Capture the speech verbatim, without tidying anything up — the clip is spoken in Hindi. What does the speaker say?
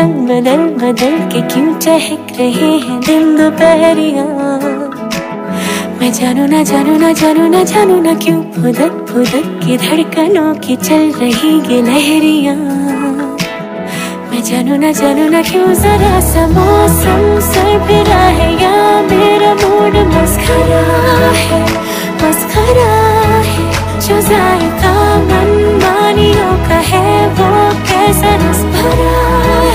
रंग बदल बदल के क्यों चहक रहे हैं दिन दोपहरियां। मैं जानू ना जानू ना जानू ना जानू ना क्यों फुदक फुदक के धड़कनों की चल रही ये लहरियां। मैं जानू ना जानू ना क्यों जरा सा मौसम सरफिरा है या मेरा मूड मस्खरा है।